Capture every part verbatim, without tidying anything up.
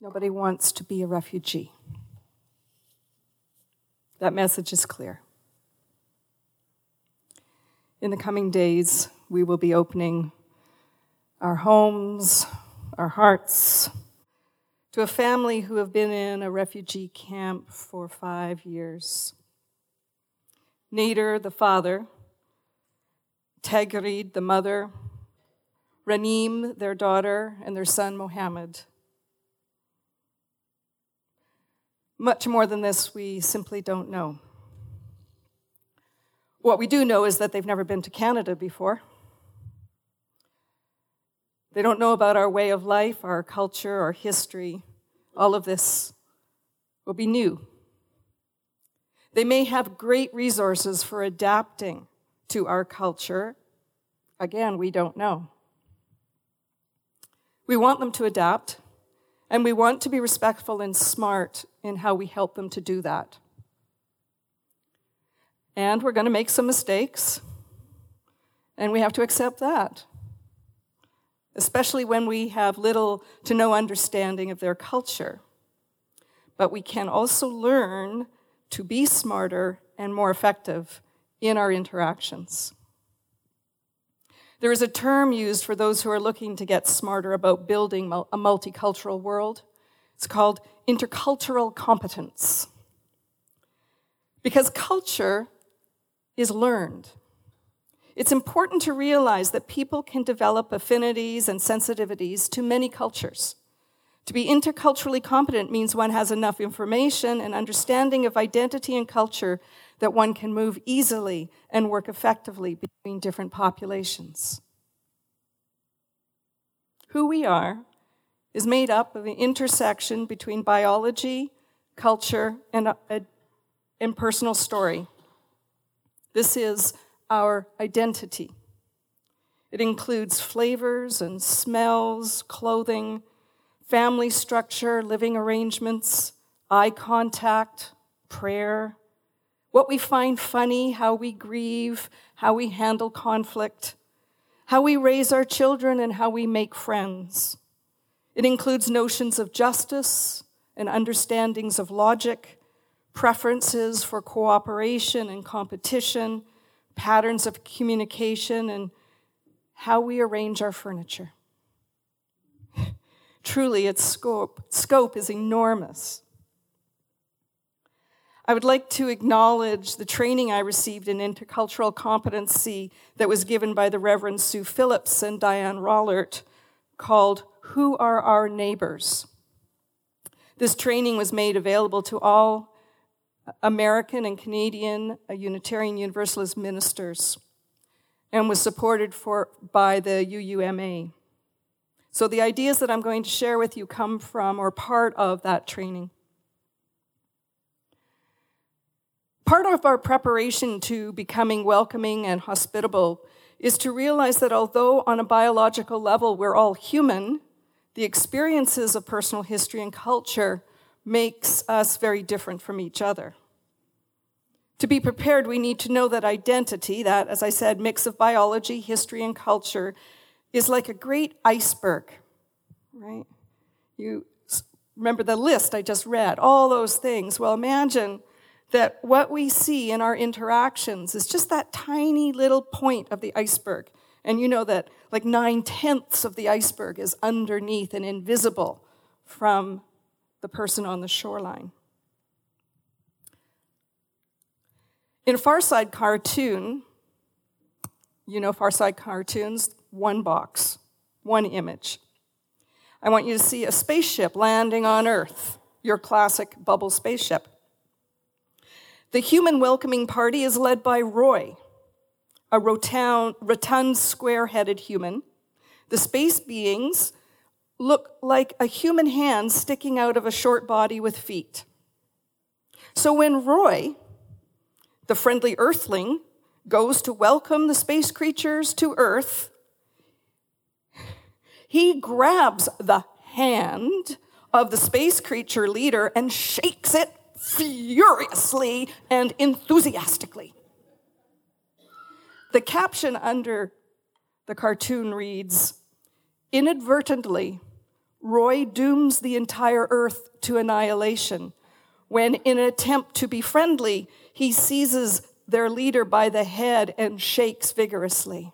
Nobody wants to be a refugee. That message is clear. In the coming days, we will be opening our homes, our hearts, to a family who have been in a refugee camp for five years. Nader, the father, Tagrid, the mother, Ranim, their daughter, and their son, Mohammed. Much more than this, we simply don't know. What we do know is that they've never been to Canada before. They don't know about our way of life, our culture, our history. All of this will be new. They may have great resources for adapting to our culture. Again, we don't know. We want them to adapt, and we want to be respectful and smart in how we help them to do that. And we're going to make some mistakes, and we have to accept that, especially when we have little to no understanding of their culture. But we can also learn to be smarter and more effective in our interactions. There is a term used for those who are looking to get smarter about building a multicultural world. It's called intercultural competence. Because culture is learned. It's important to realize that people can develop affinities and sensitivities to many cultures. To be interculturally competent means one has enough information and understanding of identity and culture that one can move easily and work effectively between different populations. Who we are is made up of the intersection between biology, culture, and, uh, and personal story. This is our identity. It includes flavors and smells, clothing, family structure, living arrangements, eye contact, prayer, what we find funny, how we grieve, how we handle conflict, how we raise our children, and how we make friends. It includes notions of justice and understandings of logic, preferences for cooperation and competition, patterns of communication, and how we arrange our furniture. Truly, its scope, scope is enormous. I would like to acknowledge the training I received in intercultural competency that was given by the Reverend Sue Phillips and Diane Rollert called Who Are Our Neighbors? This training was made available to all American and Canadian Unitarian Universalist ministers and was supported for, by the U U M A. So the ideas that I'm going to share with you come from or part of that training. Part of our preparation to becoming welcoming and hospitable is to realize that although on a biological level we're all human, the experiences of personal history and culture makes us very different from each other. To be prepared, we need to know that identity, that, as I said, mix of biology, history, and culture, is like a great iceberg, right? You remember the list I just read, all those things. Well, imagine that what we see in our interactions is just that tiny little point of the iceberg. And you know that like nine-tenths of the iceberg is underneath and invisible from the person on the shoreline. In a Far Side cartoon, you know Far Side cartoons, one box, one image. I want you to see a spaceship landing on Earth, your classic bubble spaceship. The human welcoming party is led by Roy, a rotund, rotund square-headed human. The space beings look like a human hand sticking out of a short body with feet. So when Roy, the friendly earthling, goes to welcome the space creatures to Earth, he grabs the hand of the space creature leader and shakes it furiously and enthusiastically. The caption under the cartoon reads, "Inadvertently, Roy dooms the entire earth to annihilation when, in an attempt to be friendly, he seizes their leader by the head and shakes vigorously.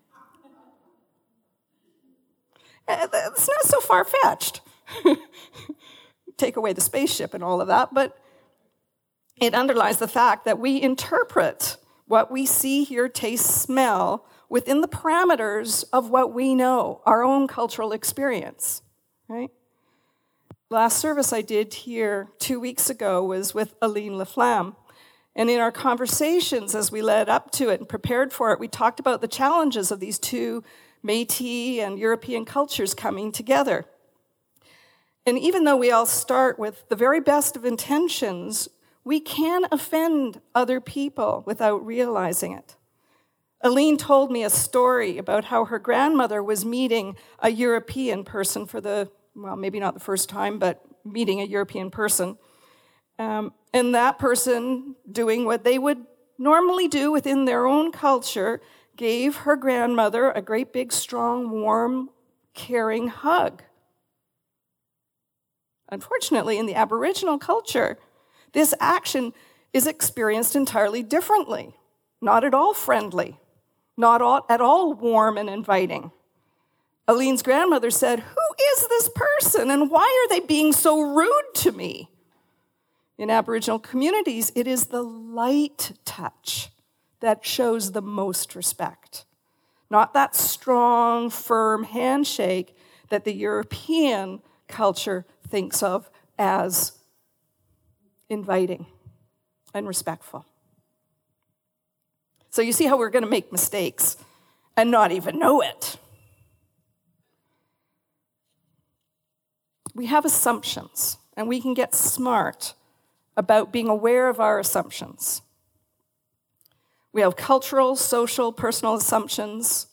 It's not so far-fetched. Take away the spaceship and all of that, but it underlies the fact that we interpret what we see, hear, taste, smell within the parameters of what we know, our own cultural experience, right? Last service I did here two weeks ago was with Aline Laflamme. And in our conversations as we led up to it and prepared for it, we talked about the challenges of these two Métis and European cultures coming together. And even though we all start with the very best of intentions, we can offend other people without realizing it. Aline told me a story about how her grandmother was meeting a European person for the, well, maybe not the first time, but meeting a European person. Um, and that person, doing what they would normally do within their own culture, gave her grandmother a great big, strong, warm, caring hug. Unfortunately, in the Aboriginal culture, this action is experienced entirely differently, not at all friendly, not all, at all warm and inviting. Aline's grandmother said, "Who is this person and why are they being so rude to me?" In Aboriginal communities, it is the light touch that shows the most respect, not that strong, firm handshake that the European culture thinks of as inviting and respectful. So you see how we're going to make mistakes and not even know it. We have assumptions, and we can get smart about being aware of our assumptions. We have cultural, social, personal assumptions.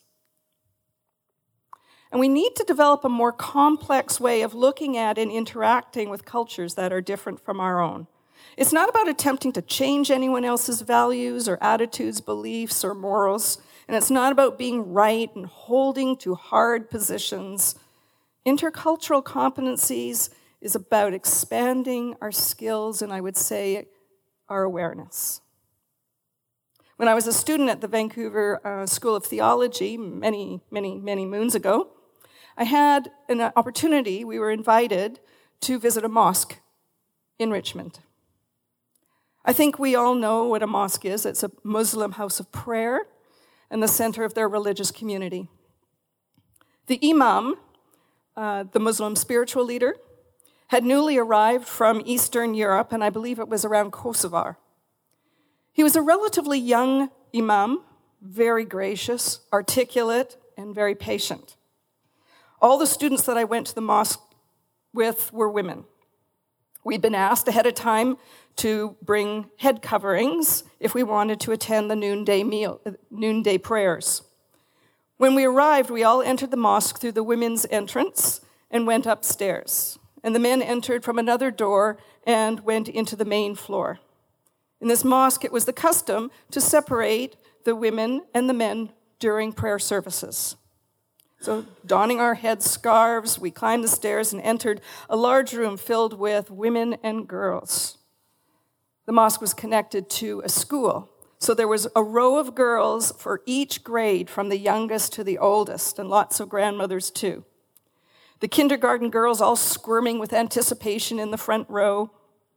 And we need to develop a more complex way of looking at and interacting with cultures that are different from our own. It's not about attempting to change anyone else's values or attitudes, beliefs, or morals. And it's not about being right and holding to hard positions. Intercultural competencies is about expanding our skills and, I would say, our awareness. When I was a student at the Vancouver uh, School of Theology many, many, many moons ago, I had an opportunity, we were invited to visit a mosque in Richmond. I think we all know what a mosque is. It's a Muslim house of prayer and the center of their religious community. The imam, uh, the Muslim spiritual leader, had newly arrived from Eastern Europe, and I believe it was around Kosovar. He was a relatively young imam, very gracious, articulate, and very patient. All the students that I went to the mosque with were women. We'd been asked ahead of time to bring head coverings if we wanted to attend the noonday meal, noonday prayers. When we arrived, we all entered the mosque through the women's entrance and went upstairs. And the men entered from another door and went into the main floor. In this mosque, it was the custom to separate the women and the men during prayer services. So, donning our head scarves, we climbed the stairs and entered a large room filled with women and girls. The mosque was connected to a school, so there was a row of girls for each grade, from the youngest to the oldest, and lots of grandmothers too. The kindergarten girls all squirming with anticipation in the front row.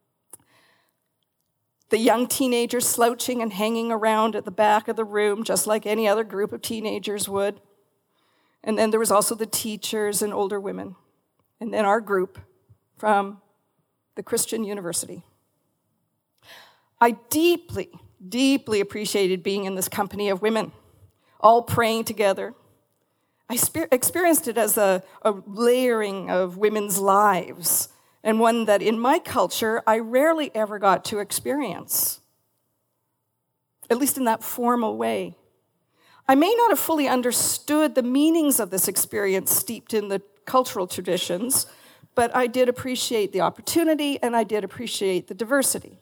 The young teenagers slouching and hanging around at the back of the room, just like any other group of teenagers would. And then there was also the teachers and older women. And then our group from the Christian University. I deeply, deeply appreciated being in this company of women, all praying together. I spe- experienced it as a, a layering of women's lives, and one that in my culture I rarely ever got to experience, at least in that formal way. I may not have fully understood the meanings of this experience steeped in the cultural traditions, but I did appreciate the opportunity and I did appreciate the diversity.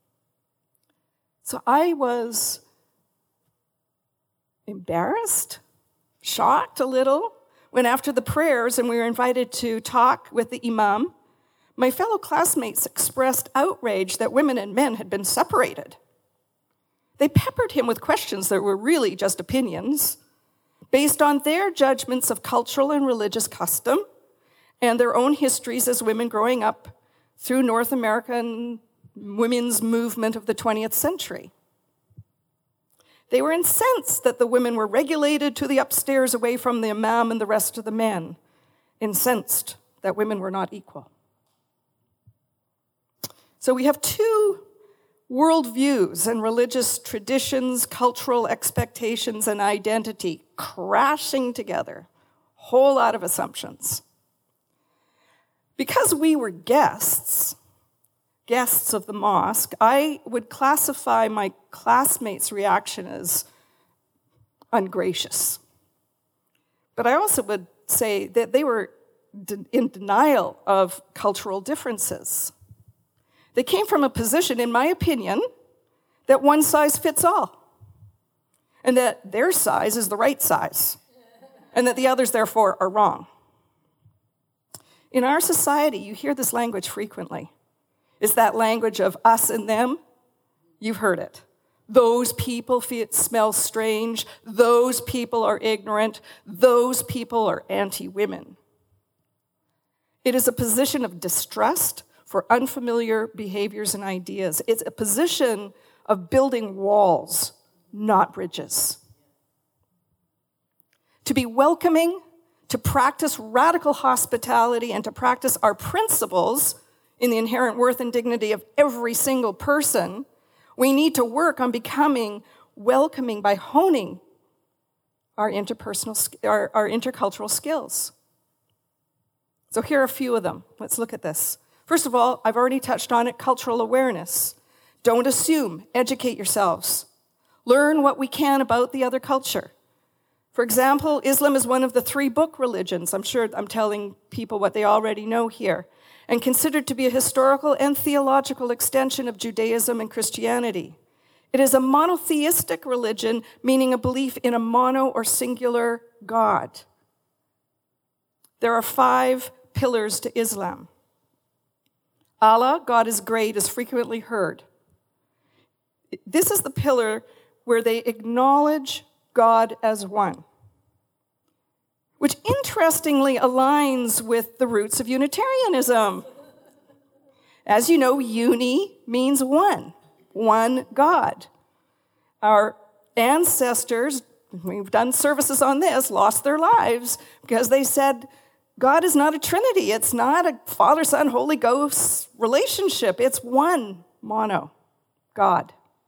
So I was embarrassed, shocked a little, when after the prayers and we were invited to talk with the imam, my fellow classmates expressed outrage that women and men had been separated. They peppered him with questions that were really just opinions, based on their judgments of cultural and religious custom and their own histories as women growing up through North American women's movement of the twentieth century. They were incensed that the women were regulated to the upstairs away from the imam and the rest of the men, incensed that women were not equal. So we have two worldviews and religious traditions, cultural expectations, and identity crashing together. Whole lot of assumptions. Because we were guests, guests of the mosque, I would classify my classmates' reaction as ungracious. But I also would say that they were in denial of cultural differences. They came from a position, in my opinion, that one size fits all, and that their size is the right size, and that the others, therefore, are wrong. In our society, you hear this language frequently. It's that language of us and them. You've heard it. Those people feel, smell strange. Those people are ignorant. Those people are anti-women. It is a position of distrust for unfamiliar behaviors and ideas. It's a position of building walls, not bridges. To be welcoming, to practice radical hospitality, and to practice our principles in the inherent worth and dignity of every single person, we need to work on becoming welcoming by honing our interpersonal, our, our intercultural skills. So here are a few of them. Let's look at this. First of all, I've already touched on it, cultural awareness. Don't assume, educate yourselves. Learn what we can about the other culture. For example, Islam is one of the three book religions. I'm sure I'm telling people what they already know here, and considered to be a historical and theological extension of Judaism and Christianity. It is a monotheistic religion, meaning a belief in a mono or singular God. There are five pillars to Islam. Allah, God is great, is frequently heard. This is the pillar where they acknowledge God as one, which interestingly aligns with the roots of Unitarianism. As you know, uni means one, one God. Our ancestors, we've done services on this, lost their lives because they said, God is not a trinity. It's not a Father, Son, Holy Ghost relationship. It's one, mono, God.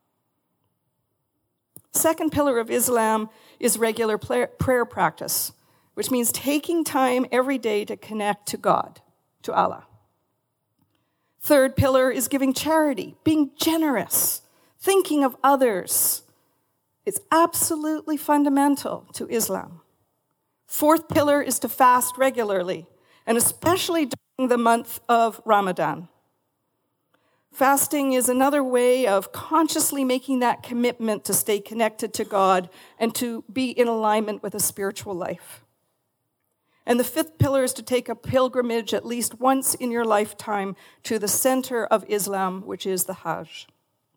Second pillar of Islam is regular prayer practice, which means taking time every day to connect to God, to Allah. Third pillar is giving charity, being generous, thinking of others. It's absolutely fundamental to Islam. Fourth pillar is to fast regularly, and especially during the month of Ramadan. Fasting is another way of consciously making that commitment to stay connected to God and to be in alignment with a spiritual life. And the fifth pillar is to take a pilgrimage at least once in your lifetime to the center of Islam, which is the Hajj.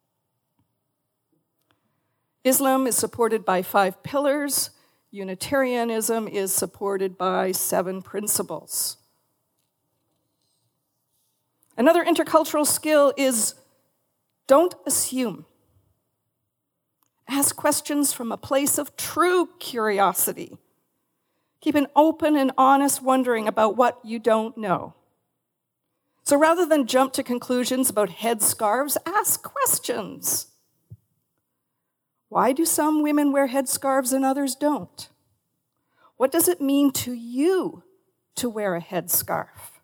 Islam is supported by five pillars. Unitarianism is supported by seven principles. Another intercultural skill is don't assume. Ask questions from a place of true curiosity. Keep an open and honest wondering about what you don't know. So rather than jump to conclusions about headscarves, ask questions. Why do some women wear headscarves and others don't? What does it mean to you to wear a headscarf?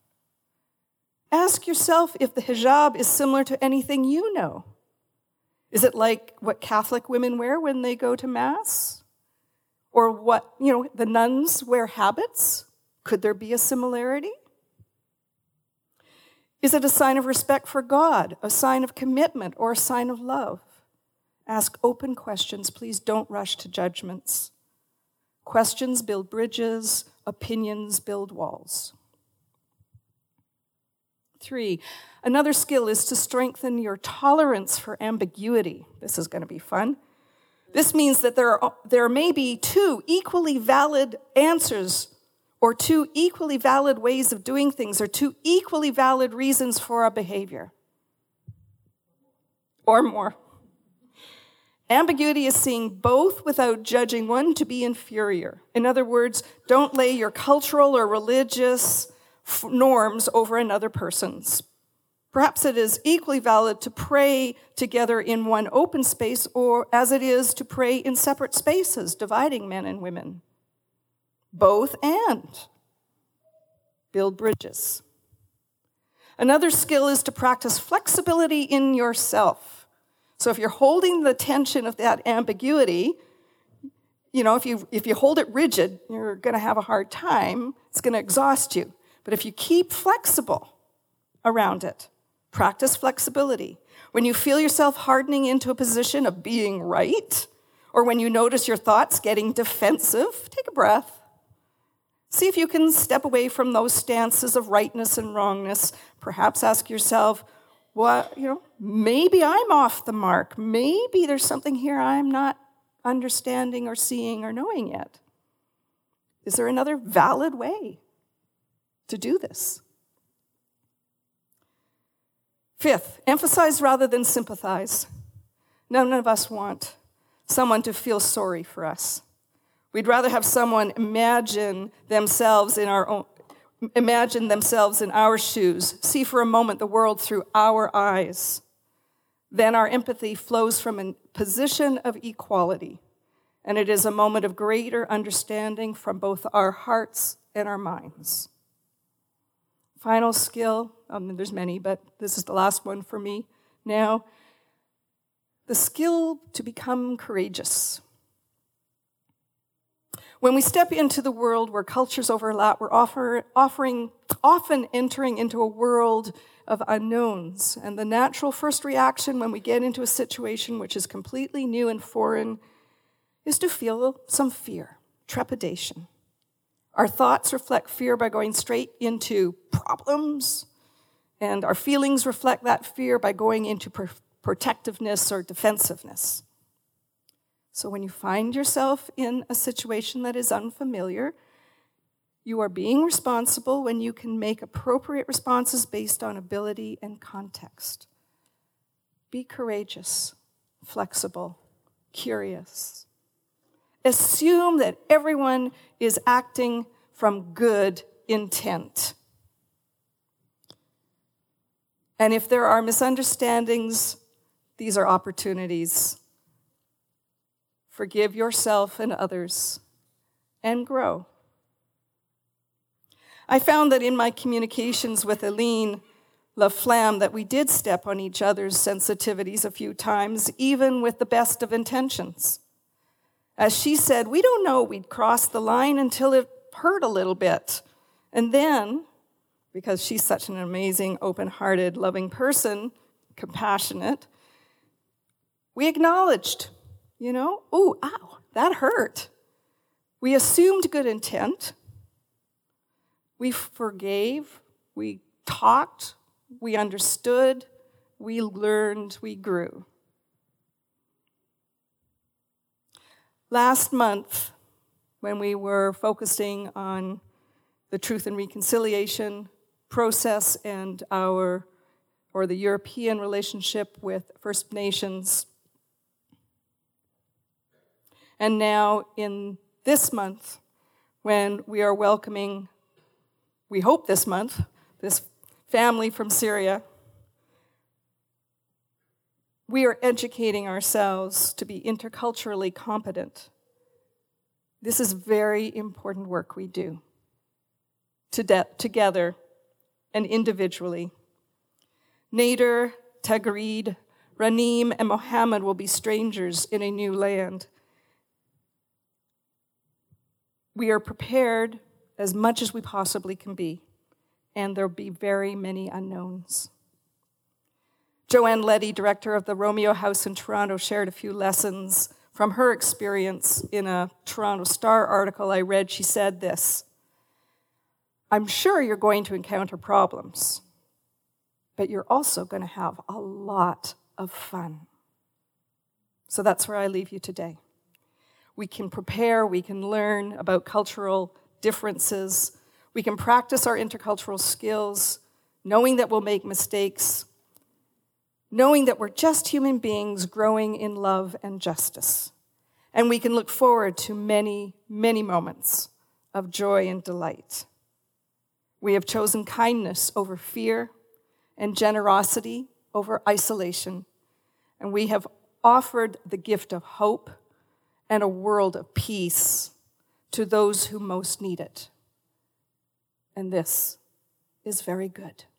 Ask yourself if the hijab is similar to anything you know. Is it like what Catholic women wear when they go to Mass? Or what, you know, the nuns wear habits? Could there be a similarity? Is it a sign of respect for God, a sign of commitment, or a sign of love? Ask open questions. Please don't rush to judgments. Questions build bridges, opinions build walls. Three, another skill is to strengthen your tolerance for ambiguity. This is going to be fun. This means that there are, there may be two equally valid answers or two equally valid ways of doing things or two equally valid reasons for a behavior. Or more. Ambiguity is seeing both without judging one to be inferior. In other words, don't lay your cultural or religious f- norms over another person's. Perhaps it is equally valid to pray together in one open space or as it is to pray in separate spaces, dividing men and women. Both and. Build bridges. Another skill is to practice flexibility in yourself. So if you're holding the tension of that ambiguity, you know, if you if you hold it rigid, you're going to have a hard time. It's going to exhaust you. But if you keep flexible around it, practice flexibility. When you feel yourself hardening into a position of being right, or when you notice your thoughts getting defensive, take a breath. See if you can step away from those stances of rightness and wrongness. Perhaps ask yourself, well, you know, maybe I'm off the mark. Maybe there's something here I'm not understanding or seeing or knowing yet. Is there another valid way to do this? Fifth, emphasize rather than sympathize. None of us want someone to feel sorry for us. We'd rather have someone imagine themselves in our own Imagine themselves in our shoes, see for a moment the world through our eyes. Then our empathy flows from a position of equality, and it is a moment of greater understanding from both our hearts and our minds. Final skill, um, there's many, but this is the last one for me now. The skill to become courageous. When we step into the world where cultures overlap, we're offer, offering, often entering into a world of unknowns. And the natural first reaction when we get into a situation which is completely new and foreign is to feel some fear, trepidation. Our thoughts reflect fear by going straight into problems, and our feelings reflect that fear by going into pr- protectiveness or defensiveness. So when you find yourself in a situation that is unfamiliar, you are being responsible when you can make appropriate responses based on ability and context. Be courageous, flexible, curious. Assume that everyone is acting from good intent. And if there are misunderstandings, these are opportunities. Forgive yourself and others, and grow. I found that in my communications with Aline Laflamme that we did step on each other's sensitivities a few times, even with the best of intentions. As she said, we don't know we'd crossed the line until it hurt a little bit. And then, because she's such an amazing, open-hearted, loving person, compassionate, we acknowledged, you know, oh, ow, that hurt. We assumed good intent. We forgave. We talked. We understood. We learned. We grew. Last month, when we were focusing on the Truth and Reconciliation process and our, or the European relationship with First Nations, and now in this month, when we are welcoming, we hope this month, this family from Syria, we are educating ourselves to be interculturally competent. This is very important work we do to de- together and individually. Nader, Tagreed, Ranim, and Mohammed will be strangers in a new land. We are prepared as much as we possibly can be, and there'll be very many unknowns. Joanne Leddy, director of the Romeo House in Toronto, shared a few lessons From her experience in a Toronto Star article I read, she said this: I'm sure you're going to encounter problems, but you're also going to have a lot of fun. So that's where I leave you today. We can prepare, we can learn about cultural differences, we can practice our intercultural skills, knowing that we'll make mistakes, knowing that we're just human beings growing in love and justice. And we can look forward to many, many moments of joy and delight. We have chosen kindness over fear and generosity over isolation, and we have offered the gift of hope and a world of peace to those who most need it. And this is very good.